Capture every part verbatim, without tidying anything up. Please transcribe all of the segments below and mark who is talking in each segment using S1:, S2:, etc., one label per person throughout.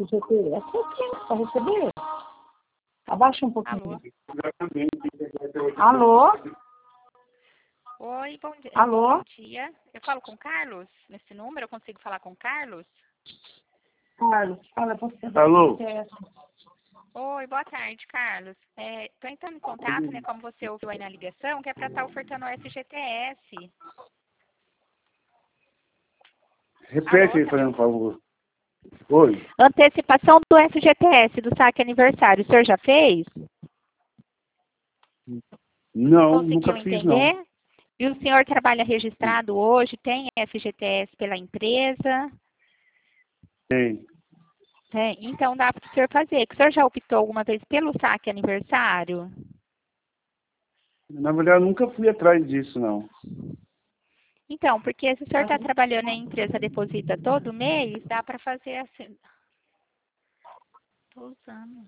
S1: G T S aqui para receber. Abaixa um pouquinho.
S2: Alô?
S1: Alô?
S2: Oi, bom dia.
S1: Alô?
S2: Bom dia. Eu falo com o Carlos? Nesse número eu consigo falar com o Carlos?
S1: Carlos, fala você.
S3: Alô?
S1: G T S.
S2: Oi, boa tarde, Carlos. Estou entrando em contato, né, como você ouviu aí na ligação, que é para estar ofertando o F G T S.
S3: Repete aí,
S2: Alô,
S3: fazendo um favor. Oi.
S2: Antecipação do F G T S, do saque aniversário, o senhor já fez?
S3: Não,
S2: Conseguiu
S3: nunca fiz,
S2: entender?
S3: não.
S2: E o senhor trabalha registrado hoje? Tem F G T S pela empresa?
S3: Tem.
S2: Tem. Então dá para o senhor fazer. O senhor já optou alguma vez pelo saque aniversário?
S3: Na verdade, eu nunca fui atrás disso, não.
S2: Então, porque se o senhor está trabalhando em empresa, deposita todo mês, dá para fazer assim. Estou usando.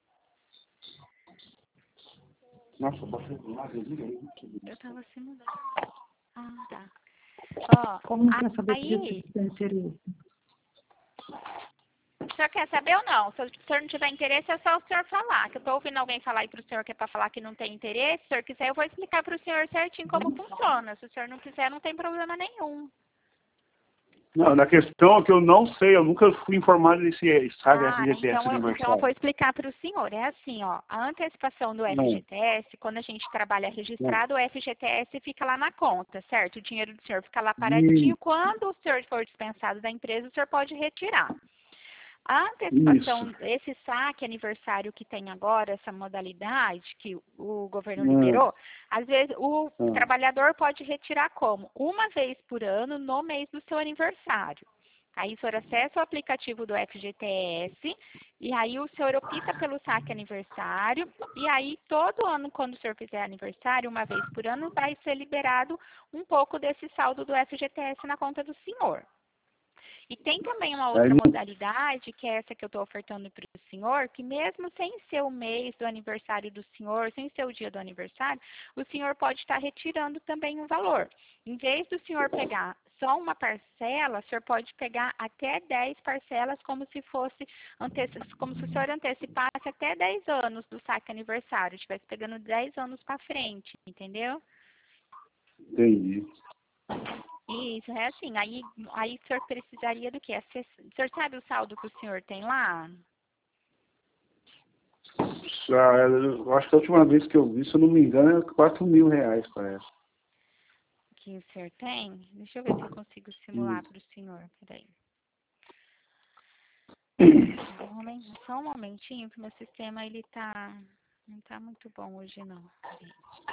S3: Nossa, bastante nada, aí.
S2: Eu estava simulando. Ah, tá. Ó,
S1: Como não quer saber
S2: aí,
S1: se tem interesse?
S2: o senhor quer saber ou não? Se o senhor não tiver interesse, é só o senhor falar. Que eu estou ouvindo alguém falar aí para o senhor que é para falar que não tem interesse. Se o senhor quiser, eu vou explicar para o senhor certinho como funciona. Se o senhor não quiser, não tem problema nenhum.
S3: Não, na questão é que eu não sei, eu nunca fui informado desse, sabe,
S2: Ah,
S3: F G T S
S2: então eu, então eu
S3: aniversário.
S2: vou explicar para o senhor. É assim, ó, a antecipação do
S3: Não.
S2: F G T S, quando a gente trabalha registrado, o F G T S fica lá na conta, certo? O dinheiro do senhor fica lá paradinho.
S3: Isso.
S2: Quando o senhor for dispensado da empresa, o senhor pode retirar. A antecipação,
S3: Isso.
S2: esse saque aniversário que tem agora, essa modalidade que o governo
S3: Hum.
S2: liberou, às vezes o
S3: Hum.
S2: trabalhador pode retirar como? Uma vez por ano no mês do seu aniversário. Aí o senhor acessa o aplicativo do F G T S e aí o senhor opta pelo saque aniversário e aí todo ano, quando o senhor fizer aniversário, uma vez por ano, vai ser liberado um pouco desse saldo do F G T S na conta do senhor. E tem também uma outra
S3: Aí-
S2: modalidade, que é essa que eu estou ofertando para o senhor, que mesmo sem ser o mês do aniversário do senhor, sem ser o dia do aniversário, o senhor pode estar retirando também um valor. Em vez do senhor pegar só uma parcela, o senhor pode pegar até dez parcelas, como se fosse, como se o senhor antecipasse até dez anos do saque aniversário, estivesse pegando dez anos para frente, entendeu?
S3: Entendi.
S2: Isso, é assim. Aí, aí o senhor precisaria do quê? Acess... O senhor sabe o saldo que o senhor tem lá?
S3: Ah, eu acho que a última vez que eu vi, se eu não me engano, é quatro mil reais, parece.
S2: Que o senhor tem? Deixa eu ver se eu consigo simular para o senhor. Peraí. Um momento, só um momentinho, que meu sistema ele tá, não tá muito bom hoje, não. Peraí.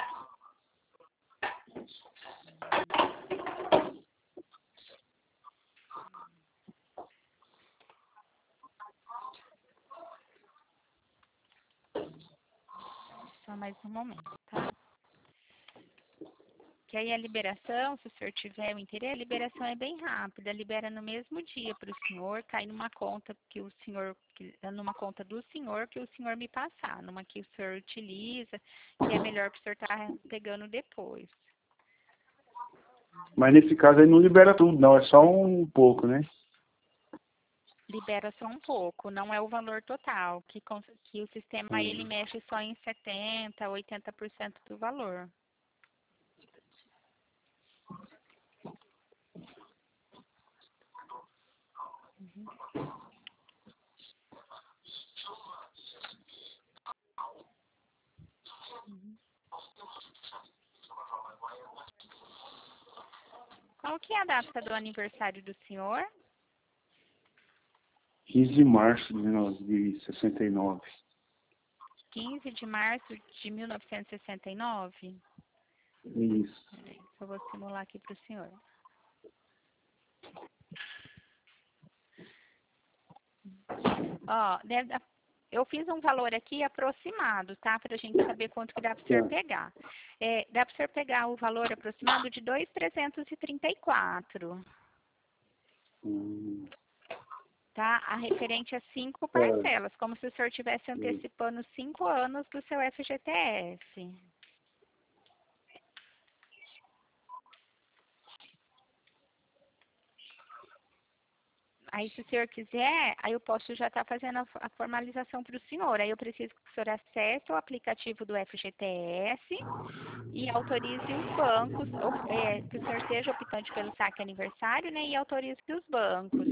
S2: Só mais um momento, tá? Que aí a liberação, se o senhor tiver o interesse, a liberação é bem rápida, libera no mesmo dia para o senhor, cai numa conta que o senhor, numa conta do senhor que o senhor me passar, numa que o senhor utiliza, que é melhor para o senhor estar pegando depois.
S3: Mas nesse caso aí não libera tudo, não, é só um pouco, né?
S2: Libera só um pouco, não é o valor total, que, que o sistema
S3: Hum.
S2: ele mexe só em setenta por cento, oitenta por cento do valor. Uhum. Uhum. Qual que é a data do aniversário do senhor?
S3: quinze de março de sessenta e nove.
S2: quinze de março de mil novecentos e sessenta e nove?
S3: Isso.
S2: Peraí, eu vou simular aqui para o senhor. Ó, deve, eu fiz um valor aqui aproximado, tá? Para a gente saber quanto que dá para o senhor
S3: Tá.
S2: pegar. É, dá para o senhor pegar o valor aproximado de dois mil trezentos e trinta e quatro.
S3: Hum.
S2: Tá? A referente a cinco
S3: É.
S2: parcelas, como se o senhor estivesse antecipando cinco anos do seu F G T S. Aí, se o senhor quiser, aí eu posso já estar fazendo a, a formalização para o senhor. Aí eu preciso que o senhor acesse o aplicativo do F G T S e autorize os bancos, ou, é, que o senhor seja optante pelo saque aniversário, né? E autorize os bancos.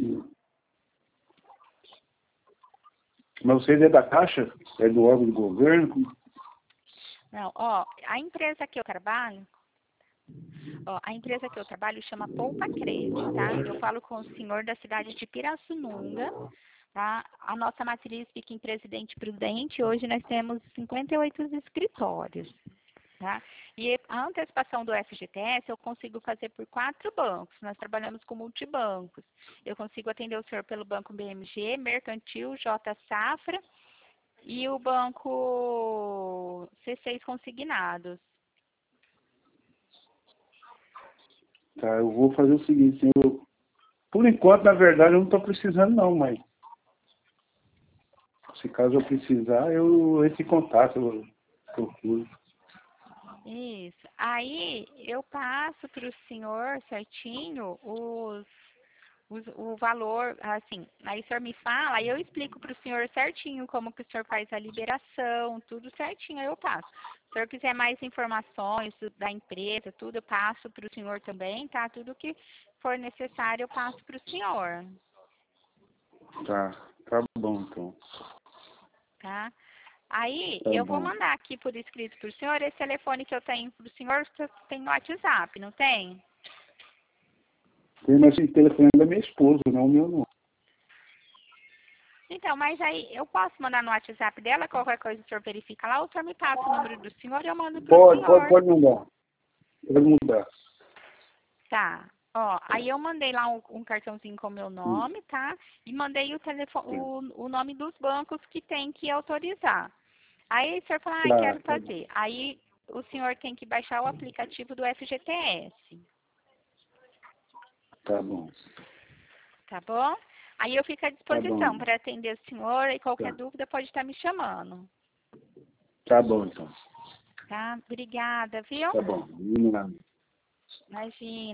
S3: Mas vocês é da Caixa? É do órgão do governo?
S2: Não, ó, a empresa que eu trabalho, ó, a empresa que eu trabalho chama Poupa Crédito, tá? Eu falo com o senhor da cidade de Pirassununga, tá? A nossa matriz fica em Presidente Prudente, hoje nós temos cinquenta e oito escritórios, tá? E a antecipação do F G T S eu consigo fazer por quatro bancos, nós trabalhamos com multibancos. Eu consigo atender o senhor pelo Banco B M G, Mercantil, J Safra e o Banco C seis Consignados.
S3: Tá, eu vou fazer o seguinte, eu, por enquanto, na verdade, eu não estou precisando não, mas se caso eu precisar, eu entro em contato, eu procuro.
S2: Isso. Aí eu passo para o senhor certinho os, os, o valor, assim, aí o senhor me fala, aí eu explico para o senhor certinho como que o senhor faz a liberação, tudo certinho, aí eu passo. Se o senhor quiser mais informações da empresa, tudo, eu passo para o senhor também, tá? Tudo que for necessário eu passo para o senhor.
S3: Tá, tá bom então.
S2: Tá? Aí,
S3: Tá
S2: eu vou
S3: bom.
S2: mandar aqui por escrito para o senhor, esse telefone que eu tenho para o senhor, tem no WhatsApp, não tem?
S3: Tem esse telefone da minha esposa, não o meu não.
S2: Então, mas aí, eu posso mandar no WhatsApp dela, qualquer coisa o senhor verifica lá, ou o senhor me passa o número do senhor e eu mando para o
S3: Pode,
S2: senhor.
S3: pode, pode mudar. Pode mudar.
S2: Tá. Ó, aí eu mandei lá um, um cartãozinho com o meu nome, tá? E mandei o, telefone, o, o nome dos bancos que tem que autorizar. Aí o senhor fala, ah,
S3: Tá,
S2: quero
S3: tá,
S2: fazer. Aí o senhor tem que baixar o aplicativo do F G T S,
S3: tá bom.
S2: tá bom? Aí eu fico à
S3: Tá
S2: disposição
S3: bom.
S2: para atender o senhor e qualquer
S3: Tá.
S2: dúvida pode estar me chamando.
S3: Tá bom então.
S2: Tá? Obrigada, viu?
S3: Tá bom. Não,
S2: Imagina.